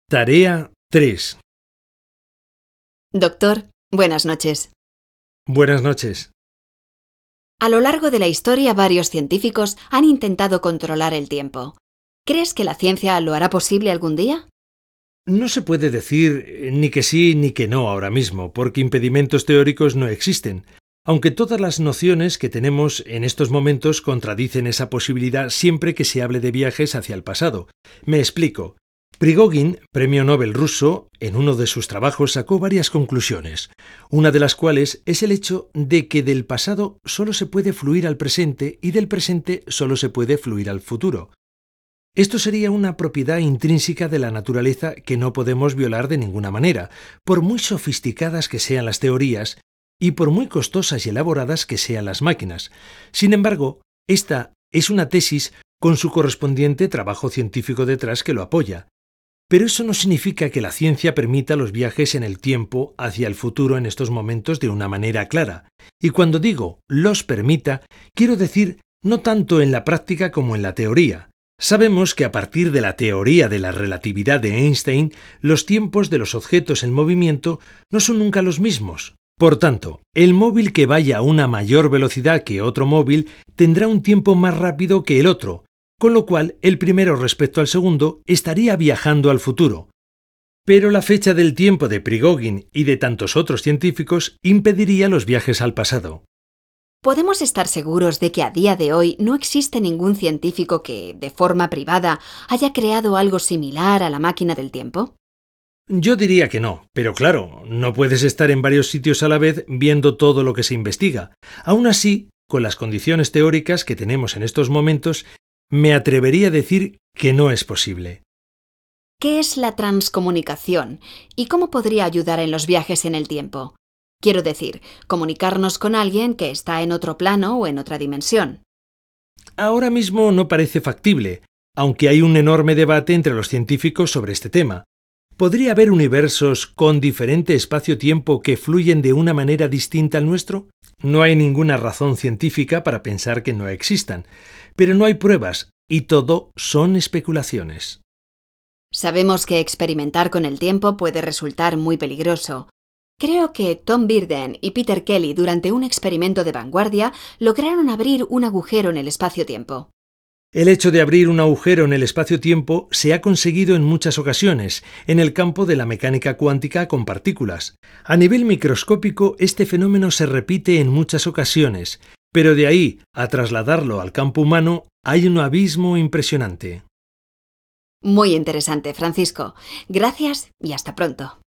Tarea 3. Doctor, buenas noches. Buenas noches. A lo largo de la historia, varios científicos han intentado controlar el tiempo. ¿Crees que la ciencia lo hará posible algún día? No se puede decir ni que sí ni que no ahora mismo, porque impedimentos teóricos no existen, aunque todas las nociones que tenemos en estos momentos contradicen esa posibilidad siempre que se hable de viajes hacia el pasado. Me explico. Prigogine, premio Nobel ruso, en uno de sus trabajos sacó varias conclusiones, una de las cuales es el hecho de que del pasado solo se puede fluir al presente y del presente solo se puede fluir al futuro. Esto sería una propiedad intrínseca de la naturaleza que no podemos violar de ninguna manera, por muy sofisticadas que sean las teorías y por muy costosas y elaboradas que sean las máquinas. Sin embargo, esta es una tesis con su correspondiente trabajo científico detrás que lo apoya. Pero eso no significa que la ciencia permita los viajes en el tiempo hacia el futuro en estos momentos de una manera clara. Y cuando digo los permita, quiero decir no tanto en la práctica como en la teoría. Sabemos que a partir de la teoría de la relatividad de Einstein, los tiempos de los objetos en movimiento no son nunca los mismos. Por tanto, el móvil que vaya a una mayor velocidad que otro móvil tendrá un tiempo más rápido que el otro, con lo cual el primero respecto al segundo estaría viajando al futuro. Pero la fecha del tiempo de Prigogine y de tantos otros científicos impediría los viajes al pasado. ¿Podemos estar seguros de que a día de hoy no existe ningún científico que, de forma privada, haya creado algo similar a la máquina del tiempo? Yo diría que no, pero claro, no puedes estar en varios sitios a la vez viendo todo lo que se investiga. Aún así, con las condiciones teóricas que tenemos en estos momentos, me atrevería a decir que no es posible. ¿Qué es la transcomunicación y cómo podría ayudar en los viajes en el tiempo? Quiero decir, comunicarnos con alguien que está en otro plano o en otra dimensión. Ahora mismo no parece factible, aunque hay un enorme debate entre los científicos sobre este tema. ¿Podría haber universos con diferente espacio-tiempo que fluyen de una manera distinta al nuestro? No hay ninguna razón científica para pensar que no existan, pero no hay pruebas y todo son especulaciones. Sabemos que experimentar con el tiempo puede resultar muy peligroso. Creo que Tom Birden y Peter Kelly, durante un experimento de vanguardia, lograron abrir un agujero en el espacio-tiempo. El hecho de abrir un agujero en el espacio-tiempo se ha conseguido en muchas ocasiones, en el campo de la mecánica cuántica con partículas. A nivel microscópico, este fenómeno se repite en muchas ocasiones, pero de ahí a trasladarlo al campo humano hay un abismo impresionante. Muy interesante, Francisco. Gracias y hasta pronto.